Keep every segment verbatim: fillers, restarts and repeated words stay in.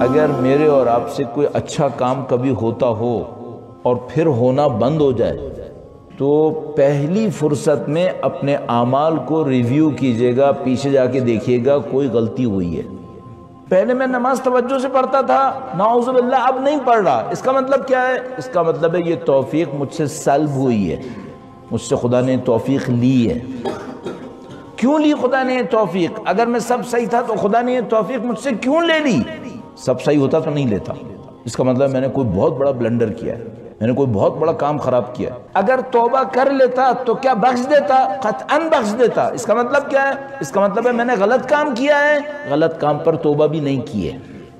اگر میرے اور آپ سے کوئی اچھا کام کبھی ہوتا ہو اور پھر ہونا بند ہو جائے تو پہلی فرصت میں اپنے اعمال کو ریویو کیجئے گا، پیچھے جا کے دیکھیے گا کوئی غلطی ہوئی ہے۔ پہلے میں نماز توجہ سے پڑھتا تھا، نعوذ باللہ اب نہیں پڑھ رہا، اس کا مطلب کیا ہے؟ اس کا مطلب ہے یہ توفیق مجھ سے سلب ہوئی ہے، مجھ سے خدا نے توفیق لی ہے۔ کیوں لی خدا نے یہ توفیق؟ اگر میں سب صحیح تھا تو خدا نے یہ توفیق مجھ سے کیوں لے لی؟ سب صحیح ہوتا تو نہیں لیتا۔ اس کا مطلب میں نے کوئی بہت بڑا بلنڈر کیا ہے، میں نے کوئی بہت بڑا کام خراب کیا ہے۔ اگر توبہ کر لیتا تو کیا بخش دیتا؟ قطعاً بخش دیتا۔ اس کا مطلب کیا ہے؟ اس کا مطلب ہے میں نے غلط کام کیا ہے، غلط کام پر توبہ بھی نہیں کی ہے۔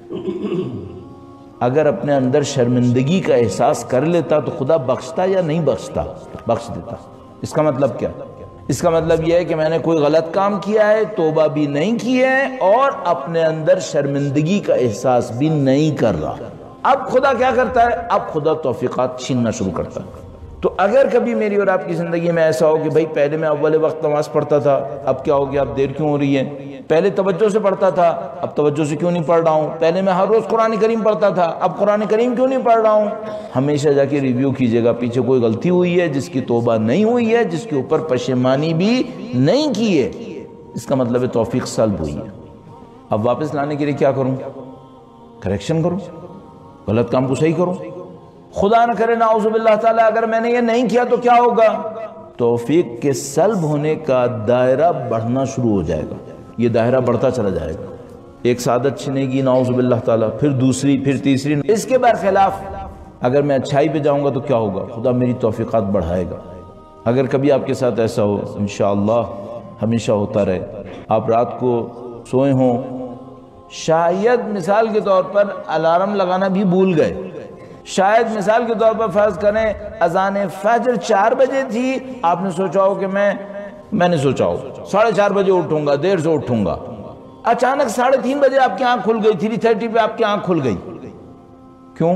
اگر اپنے اندر شرمندگی کا احساس کر لیتا تو خدا بخشتا یا نہیں بخشتا؟ بخش دیتا۔ اس کا مطلب کیا؟ اس کا مطلب یہ ہے کہ میں نے کوئی غلط کام کیا ہے، توبہ بھی نہیں کی ہے اور اپنے اندر شرمندگی کا احساس بھی نہیں کر رہا۔ اب خدا کیا کرتا ہے؟ اب خدا توفیقات چھیننا شروع کرتا ہے۔ تو اگر کبھی میری اور آپ کی زندگی میں ایسا ہو کہ بھائی پہلے میں اول وقت نماز پڑھتا تھا، اب کیا ہو گیا، اب دیر کیوں ہو رہی ہے؟ پہلے توجہ سے پڑھتا تھا، اب توجہ سے کیوں نہیں پڑھ رہا ہوں؟ پہلے میں ہر روز قرآن کریم پڑھتا تھا، اب قرآن کریم کیوں نہیں پڑھ رہا ہوں؟ ہمیشہ جا کے ریویو کیجئے گا، پیچھے کوئی غلطی ہوئی ہے جس کی توبہ نہیں ہوئی ہے، جس کے اوپر پشیمانی بھی نہیں کی ہے، اس کا مطلب ہے توفیق سلب ہوئی ہے۔ اب واپس لانے کے لیے کیا کروں؟ کریکشن کروں، غلط کام کو صحیح کروں۔ خدا نہ کرے نعوذ باللہ تعالیٰ اگر میں نے یہ نہیں کیا تو کیا ہوگا؟ توفیق کے سلب ہونے کا دائرہ بڑھنا شروع ہو جائے گا، یہ دائرہ بڑھتا چلا جائے گا۔ ایک سعادت چھنے گی نعوذ باللہ تعالیٰ، پھر دوسری، پھر تیسری۔ اس کے برخلاف اگر میں اچھائی پہ جاؤں گا تو کیا ہوگا؟ خدا میری توفیقات بڑھائے گا۔ اگر کبھی آپ کے ساتھ ایسا ہو، انشاءاللہ ہمیشہ ہوتا رہے، آپ رات کو سوئے ہوں، شاید مثال کے طور پر الارم لگانا بھی بھول گئے، شاید مثال کے طور پر فرض کریں اذان فجر چار بجے تھی، آپ نے سوچا ہو کہ میں میں نے سوچا ہو ساڑھے چار بجے اٹھوں گا، دیر سے اٹھوں گا، اچانک ساڑھے تین بجے آپ کی آنکھ کھل گئی، تھری تھرٹی پہ آپ کی آنکھ کھل گئی۔ کیوں؟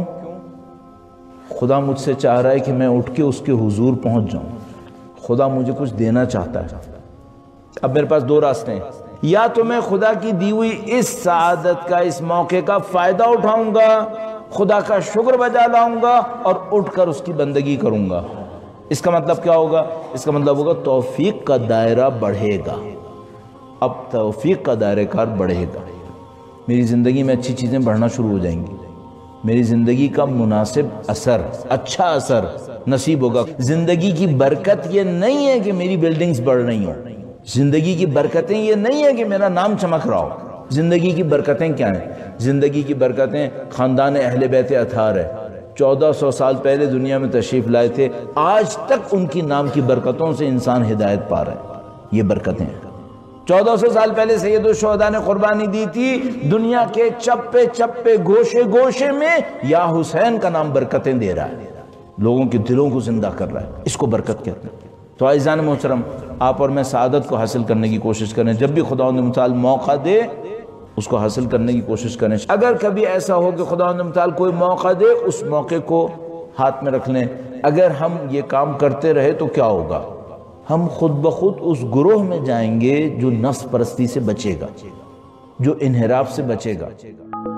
خدا مجھ سے چاہ رہا ہے کہ میں اٹھ کے اس کے حضور پہنچ جاؤں، خدا مجھے کچھ دینا چاہتا ہے۔ اب میرے پاس دو راستے ہیں، یا تو میں خدا کی دی ہوئی اس سعادت کا، اس موقع کا فائدہ اٹھاؤں گا، خدا کا شکر بجا لاؤں گا اور اٹھ کر اس کی بندگی کروں گا۔ اس کا مطلب کیا ہوگا؟ اس کا مطلب ہوگا توفیق کا دائرہ بڑھے گا۔ اب توفیق کا دائرہ کار بڑھے گا، میری زندگی میں اچھی چیزیں بڑھنا شروع ہو جائیں گی، میری زندگی کا مناسب اثر، اچھا اثر نصیب ہوگا۔ زندگی کی برکت یہ نہیں ہے کہ میری بلڈنگز بڑھ رہی ہوں، زندگی کی برکتیں یہ نہیں ہے کہ میرا نام چمک رہا ہو۔ زندگی کی برکتیں کیا ہیں؟ زندگی کی برکتیں خاندان اہل بیت اطہار ہے، چودہ سو سال پہلے دنیا میں تشریف لائے تھے، آج تک ان کی نام کی برکتوں سے انسان ہدایت پا رہا ہے، یہ برکتیں ہیں۔ چودہ سو سال پہلے سید الشہداء نے قربانی دی تھی، دنیا کے چپے چپے گوشے گوشے میں یا حسین کا نام برکتیں دے رہا ہے، لوگوں کے دلوں کو زندہ کر رہا ہے، اس کو برکت کہتے ہیں۔ تو عزیزان محترم، آپ اور میں سعادت کو حاصل کرنے کی کوشش کریں، جب بھی خداوند متعال موقع دے اس کو حاصل کرنے کی کوشش کریں۔ اگر کبھی ایسا ہو کہ خداوند متعال کوئی موقع دے، اس موقع کو ہاتھ میں رکھ لیں۔ اگر ہم یہ کام کرتے رہے تو کیا ہوگا؟ ہم خود بخود اس گروہ میں جائیں گے جو نفس پرستی سے بچے گا، جو انحراف سے بچے گا۔